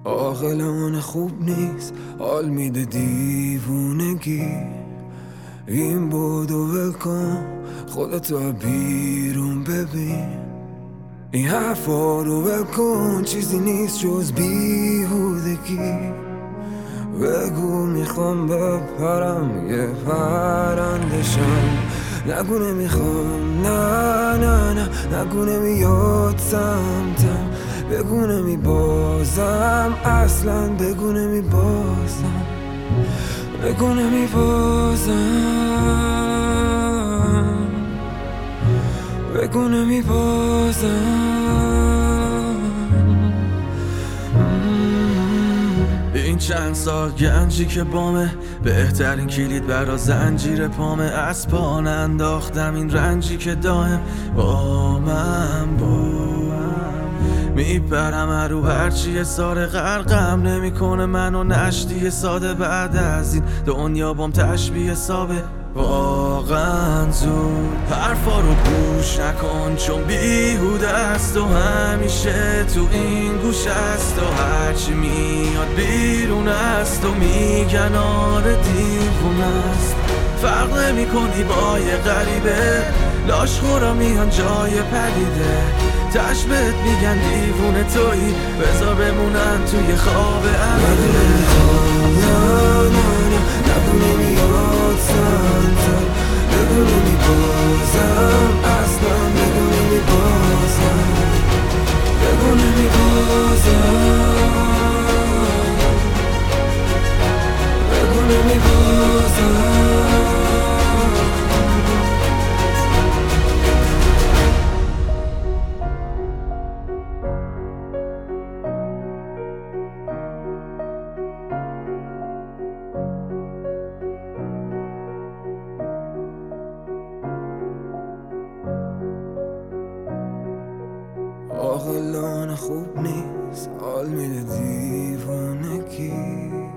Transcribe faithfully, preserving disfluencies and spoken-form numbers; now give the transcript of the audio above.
عاقلانه خوب نیست، حال میده دیوونگی. این بودو بکن، خودتو بیرون ببین. این حرفا رو بکن، چیزی نیست جز بیهودگی. بگو میخوام بپرم یه پرنده شم، نگو نمیخوام، نه نه نه، نگو نمیاد سمتم. بگو نمیبازم، اصلا بگو نمیبازم. بگو نمیبازم، بگو نمیبازم. این چند سال گنجی که بامه، بهترین کلید برا زنجیر پامه. از پا ننداختم این رنجی که دائم با من بود. میپرم رو هرچی ساره، غرقم نمیکنه منو نشتی ساده. بعد از این دنیا بام تشبیه سابه، واقعا زود حرفا رو گوش نکن، چون بیهوده است و همیشه تو این گوش است. و هرچی میاد بیرون است و میگن آره دیوونه است. فرق نمی کنی با یه غریبه، لاش خورا میان جای پدیده. تش بهت میگن دیوونه تویی، بذار بمونن توی خواب عمیده. نگو نمیاد سمتم، بگو نمیبازم، اصلا بگو نمیبازم. بگو نمیبازم، بگو نمیبازم. عاقلانه خوب نیست، حال میده دیوونگی.